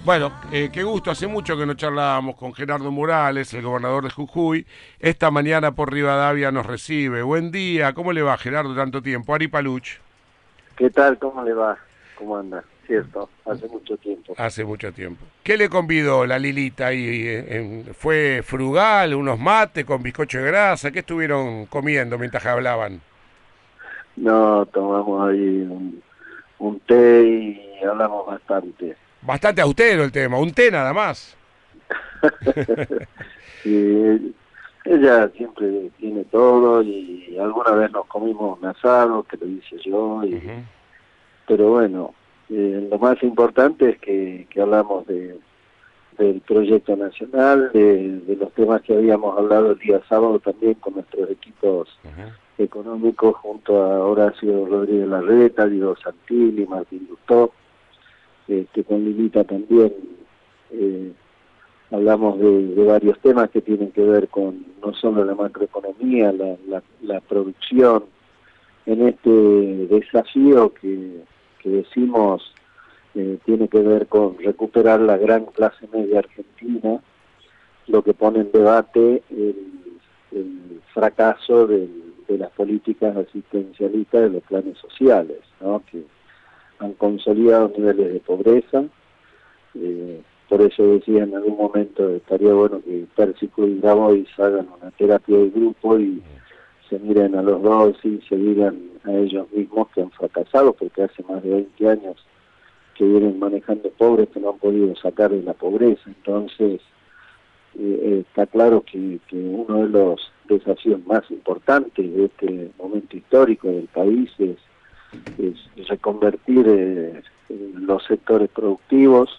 Bueno, qué gusto, hace mucho que no charlábamos con Gerardo Morales, el gobernador de Jujuy. Esta mañana por Rivadavia nos recibe. Buen día, ¿cómo le va Gerardo tanto tiempo? Ari Paluch, ¿Qué tal? ¿Cómo le va? ¿Cómo anda? Cierto, hace mucho tiempo. hace mucho tiempo. ¿Qué le convidó la Lilita ahí? ¿Fue frugal, unos mates con bizcocho de grasa? ¿Qué estuvieron comiendo mientras hablaban? No, tomamos ahí un té y hablamos bastante. Bastante austero el tema, un té nada más. Sí, ella siempre tiene todo y alguna vez nos comimos un asado, que lo hice yo, Ujú. pero bueno, lo más importante es que hablamos del proyecto nacional, de los temas que habíamos hablado el día sábado también con nuestros equipos Ujú. económicos junto a Horacio Rodríguez Larreta, Diego Santilli, Martín Lustó, con Lilita también eh, hablamos de varios temas que tienen que ver con no solo la macroeconomía, la producción, en este desafío que decimos tiene que ver con recuperar la gran clase media argentina, lo que pone en debate el fracaso de las políticas asistencialistas de los planes sociales, ¿no? Que han consolidado niveles de pobreza. Por eso decía en algún momento estaría bueno que Pérsico y Grabois hagan una terapia de grupo y se miren a los dos y se digan a ellos mismos que han fracasado, porque hace más de 20 años que vienen manejando pobres que no han podido sacar de la pobreza. Entonces, está claro que uno de los desafíos más importantes de este momento histórico del país es reconvertir los sectores productivos,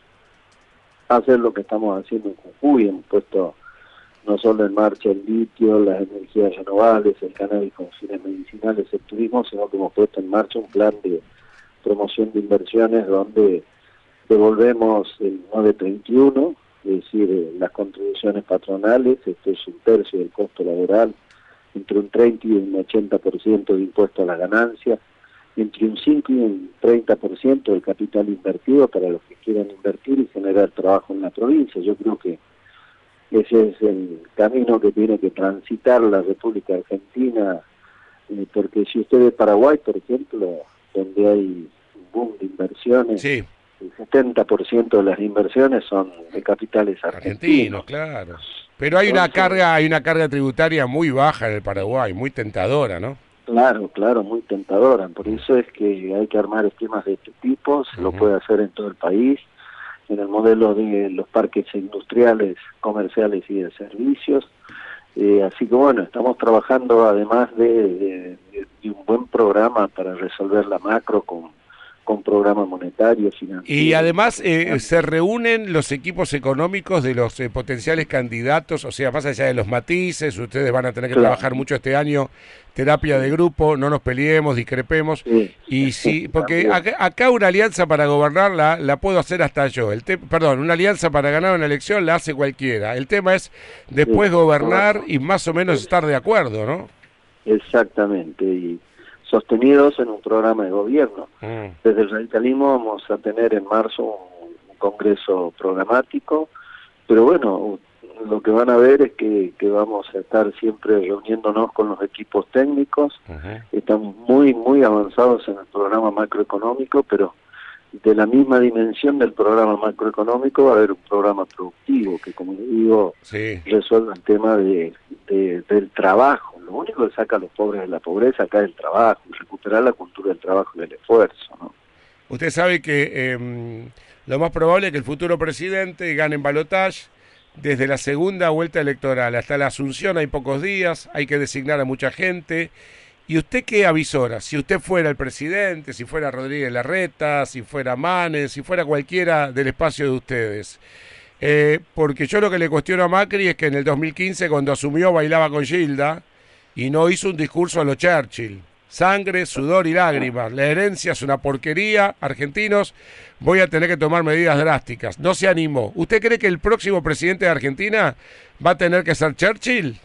hacer lo que estamos haciendo en Jujuy. Hemos puesto no solo en marcha el litio, las energías renovables, el cannabis con fines medicinales, el turismo, sino que hemos puesto en marcha un plan de promoción de inversiones donde devolvemos el 931, es decir, las contribuciones patronales. Esto es un tercio del costo laboral, entre un 30 y un 80% de impuesto a la ganancia, entre un 5 y un 30% del capital invertido para los que quieran invertir y generar trabajo en la provincia. Yo creo que ese es el camino que tiene que transitar la República Argentina, porque si usted ve Paraguay, por ejemplo, donde hay un boom de inversiones, Sí, el 70% de las inversiones son de capitales argentinos, argentinos. claro. Pero Entonces, hay una carga tributaria muy baja en el Paraguay, muy tentadora, ¿no? claro, claro, muy tentadora. Por eso es que hay que armar esquemas de este tipo, se lo Ujú. puede hacer en todo el país, en el modelo de los parques industriales, comerciales y de servicios. Así que bueno, estamos trabajando además de un buen programa para resolver la macro con programa monetario, Y financiero, además se macroeconómico. reúnen los equipos económicos de los potenciales candidatos, o sea, más allá de los matices, ustedes van a tener que trabajar Claro, mucho este año, terapia de sí, grupo, no nos peleemos, discrepemos, sí, y sí, porque también. acá una alianza para gobernar la puedo hacer hasta yo, perdón, una alianza para ganar una elección la hace cualquiera, el tema es Sí, después gobernar y más o menos es- estar de acuerdo, ¿no? exactamente, y sostenidos en un programa de gobierno. Mm. Desde el radicalismo vamos a tener en marzo un congreso programático, pero bueno, lo que van a ver es que vamos a estar siempre reuniéndonos con los equipos técnicos. Ujú. Estamos muy, muy avanzados en el programa macroeconómico, pero de la misma dimensión del programa macroeconómico va a haber un programa productivo que, como le digo, Sí. resuelva el tema del trabajo. Lo único que saca a los pobres de la pobreza acá es el trabajo, recuperar la cultura del trabajo y del esfuerzo, ¿no? Usted sabe que lo más probable es que el futuro presidente gane en balotaje desde la segunda vuelta electoral hasta la asunción hay pocos días, hay que designar a mucha gente. ¿Y usted qué avisora? Si usted fuera el presidente, si fuera Rodríguez Larreta, si fuera Manes, si fuera cualquiera del espacio de ustedes. Porque yo lo que le cuestiono a Macri es que en el 2015 cuando asumió bailaba con Gilda y no hizo un discurso a lo Churchill. Sangre, sudor y lágrimas. La herencia es una porquería. Argentinos, voy a tener que tomar medidas drásticas. No se animó. ¿Usted cree que el próximo presidente de Argentina va a tener que ser Churchill?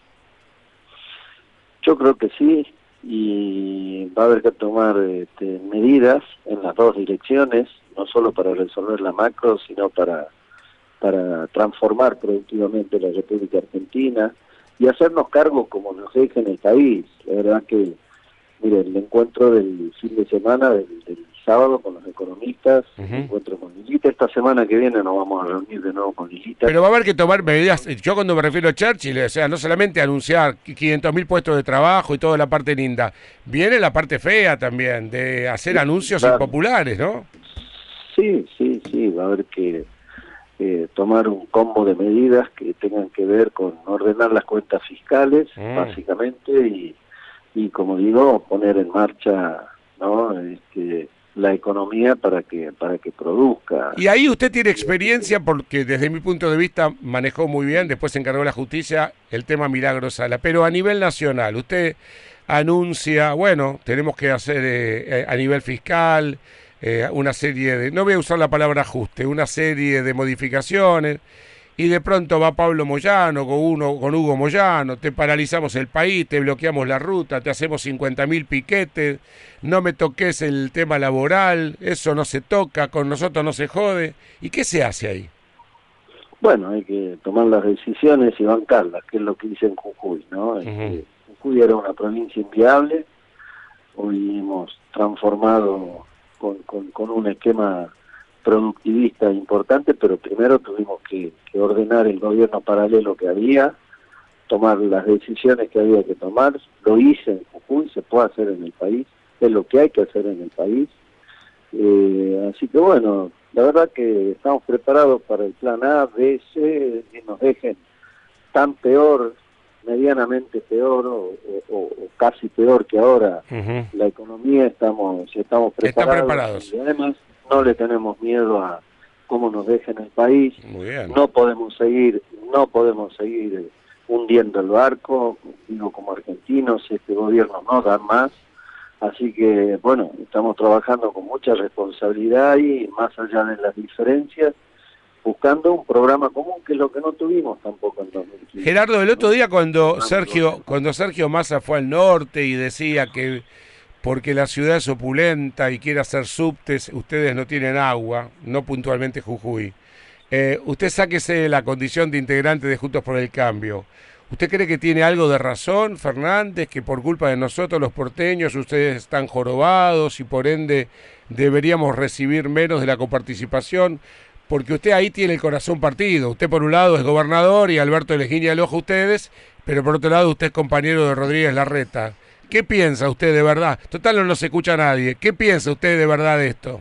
Yo creo que sí, y va a haber que tomar medidas en las dos direcciones, no solo para resolver la macro, sino para para transformar productivamente la República Argentina y hacernos cargo como nos deje en el país. La verdad que, mire, el encuentro del fin de semana, del sábado con los economistas, el encuentro con Lilita, esta semana que viene nos vamos a reunir de nuevo con Lilita. Pero va a haber que tomar medidas. Yo cuando me refiero a Churchill, o sea, no solamente anunciar 500.000 puestos de trabajo y toda la parte linda, viene la parte fea también, de hacer anuncios impopulares, ¿no? Sí, va a haber que tomar un combo de medidas que tengan que ver con ordenar las cuentas fiscales, básicamente, y como digo, poner en marcha, ¿no?, la economía para que produzca. Y ahí usted tiene experiencia porque desde mi punto de vista manejó muy bien, después se encargó la justicia, el tema Milagro Sala, pero a nivel nacional, usted anuncia, bueno, tenemos que hacer a nivel fiscal una serie de, no voy a usar la palabra ajuste, una serie de modificaciones, y de pronto va Pablo Moyano con Hugo Moyano, te paralizamos el país, te bloqueamos la ruta, te hacemos 50.000 piquetes, no me toques el tema laboral, eso no se toca, con nosotros no se jode. ¿Y qué se hace ahí? Bueno, hay que tomar las decisiones y bancarlas, que es lo que dice en Jujuy, ¿no? Jujuy era una provincia inviable, hoy hemos transformado con un esquema productivista importante, pero primero tuvimos que ordenar el gobierno paralelo que había, tomar las decisiones que había que tomar. Lo hice en Jujuy, se puede hacer en el país, es lo que hay que hacer en el país. Así que bueno, la verdad que estamos preparados para el plan A, B, C, que nos dejen tan peor, medianamente peor o casi peor que ahora la economía, estamos preparados. Están preparados. Y además no le tenemos miedo a cómo nos dejen el país. Muy bien. No podemos seguir hundiendo el barco, digo, como argentinos, este gobierno no da más. Así que, bueno, estamos trabajando con mucha responsabilidad y más allá de las diferencias, buscando un programa común, que es lo que no tuvimos tampoco en 2015. Gerardo, el otro día cuando Sergio Massa fue al norte y decía que porque la ciudad es opulenta y quiere hacer subtes, ustedes no tienen agua, no puntualmente Jujuy. Usted sáquese la condición de integrante de Juntos por el Cambio. ¿Usted cree que tiene algo de razón, Fernández, que por culpa de nosotros los porteños ustedes están jorobados y por ende deberíamos recibir menos de la coparticipación? Porque usted ahí tiene el corazón partido. Usted por un lado es gobernador y Alberto les guiña el ojo a ustedes, pero por otro lado usted es compañero de Rodríguez Larreta. ¿Qué piensa usted de verdad? Total, no nos escucha nadie. ¿Qué piensa usted de verdad de esto?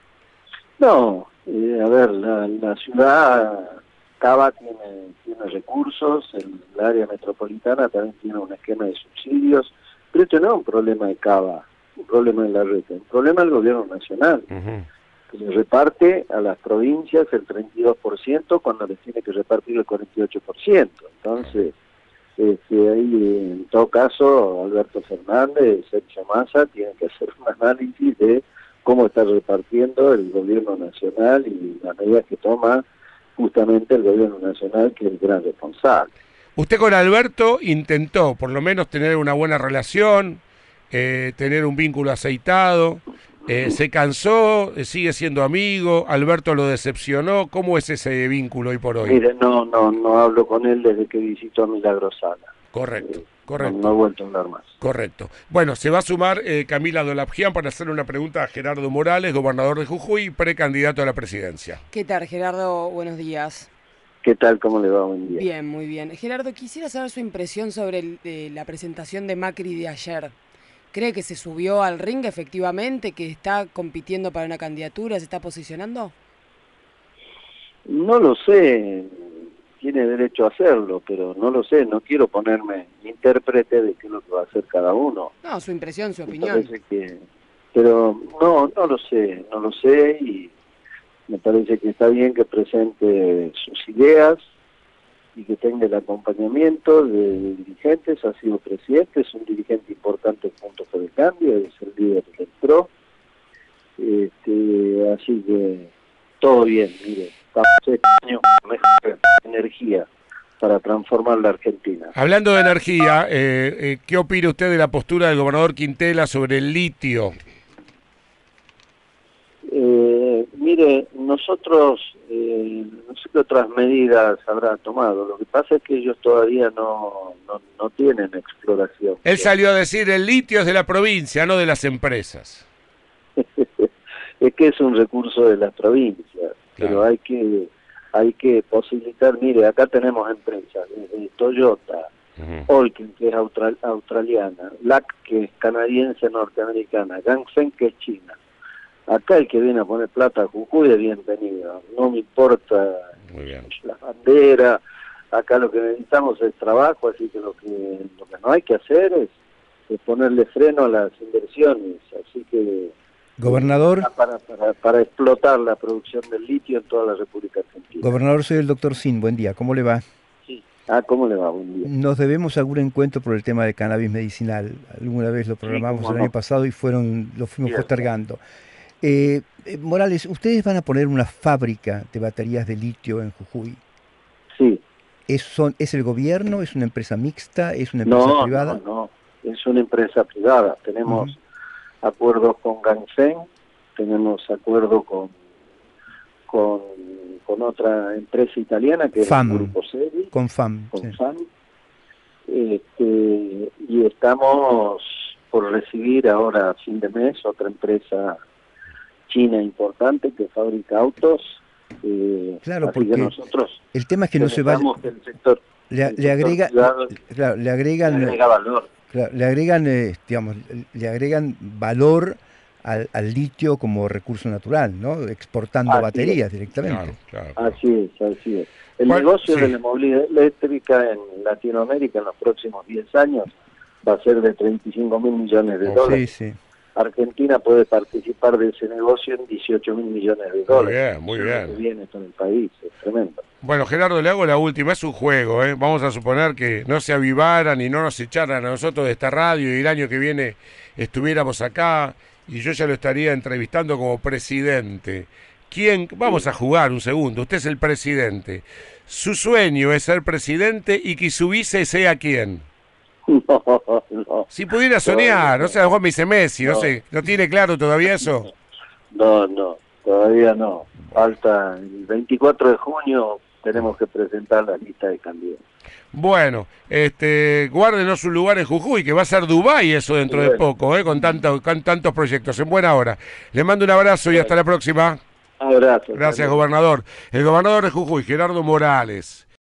No, a ver, la ciudad, Cava tiene recursos, el área metropolitana también tiene un esquema de subsidios, pero esto no es un problema de Cava, un problema de Larreta, un problema del gobierno nacional, que le reparte a las provincias el 32% cuando les tiene que repartir el 48%. Entonces, ahí en todo caso Alberto Fernández, Sergio Massa tienen que hacer un análisis de cómo está repartiendo el gobierno nacional y las medidas que toma justamente el gobierno nacional, que es el gran responsable. Usted con Alberto intentó por lo menos tener una buena relación, tener un vínculo aceitado, se cansó, sigue siendo amigo, Alberto lo decepcionó. ¿Cómo es ese vínculo hoy por hoy? Mire, no hablo con él desde que visitó a Milagro Sala. Correcto. No he vuelto a hablar más. Correcto. Bueno, se va a sumar Camila Dolapjian para hacerle una pregunta a Gerardo Morales, gobernador de Jujuy, precandidato a la presidencia. ¿Qué tal, Gerardo? Buenos días. ¿Qué tal? ¿Cómo le va? Buen día. Bien, muy bien. Gerardo, quisiera saber su impresión sobre la presentación de Macri de ayer. ¿Cree que se subió al ring efectivamente, que está compitiendo para una candidatura, se está posicionando? No lo sé. Tiene derecho a hacerlo, pero no lo sé, no quiero ponerme intérprete de qué es lo que va a hacer cada uno. No, su impresión, su opinión. Pero no lo sé y me parece que está bien que presente sus ideas y que tenga el acompañamiento de dirigentes. Ha sido presidente, es un dirigente importante en Juntos por el Cambio, es el líder del PRO, así que todo bien, mire. Estamos este año con mejor energía para transformar la Argentina. Hablando de energía, ¿qué opina usted de la postura del gobernador Quintela sobre el litio? Mire, nosotros, no sé qué otras medidas habrá tomado. Lo que pasa es que ellos todavía no tienen exploración. Él salió a decir el litio es de la provincia, no de las empresas. Es que es un recurso de las provincias, Claro. pero hay que posibilitar. Mire, acá tenemos empresas, desde Toyota, Holcim, que es australiana, LAC, que es canadiense norteamericana, Ganfeng, que es china. Acá el que viene a poner plata a Jujuy es bienvenido, no me importa Muy bien. la bandera. Acá lo que necesitamos es trabajo, así que lo que no hay que hacer es ponerle freno a las inversiones, así que Gobernador. Para explotar la producción del litio en toda la República Argentina. Gobernador, soy el doctor Sin, buen día, ¿cómo le va? Sí. ¿Cómo le va? Buen día. Nos debemos algún encuentro por el tema de cannabis medicinal. Alguna vez lo programamos el año pasado y lo fuimos postergando. Morales, ustedes van a poner una fábrica de baterías de litio en Jujuy. Sí. ¿Es el gobierno? ¿Es una empresa mixta? ¿Es una empresa privada? No, es una empresa privada. Tenemos acuerdos con Ganfeng, tenemos acuerdo con otra empresa italiana que FAM, es el Grupo Sedi. Con FAM. Con Sí. FAM. Y estamos por recibir ahora a fin de mes otra empresa china importante que fabrica autos. Claro, así porque que nosotros el tema es que no se vaya. que el sector, Le agregan valor. Claro, le agregan, digamos, le agregan valor al litio como recurso natural, ¿no? Exportando baterías directamente. Claro. Así es. El negocio de la movilidad eléctrica en Latinoamérica en los próximos 10 años va a ser de 35.000 millones de dólares. Sí, sí. Argentina puede participar de ese negocio en 18.000 millones de dólares. Muy bien. Que viene con el país, es tremendo. Bueno, Gerardo, le hago la última, es un juego, ¿eh? Vamos a suponer que no se avivaran y no nos echaran a nosotros de esta radio y el año que viene estuviéramos acá y yo ya lo estaría entrevistando como presidente. Vamos a jugar un segundo, usted es el presidente. Su sueño es ser presidente y que su vice sea quién. No. Si pudiera soñar, no sé, a lo mejor me dice Messi, no sé, ¿no tiene claro todavía eso? No, todavía no. Falta el 24 de junio, tenemos que presentar la lista de candidatos. Bueno, guárdenos un lugar en Jujuy, que va a ser Dubái eso dentro de poco, con tantos proyectos. En buena hora. Le mando un abrazo y hasta la próxima. Abrazo. Gracias, gobernador. El gobernador de Jujuy, Gerardo Morales.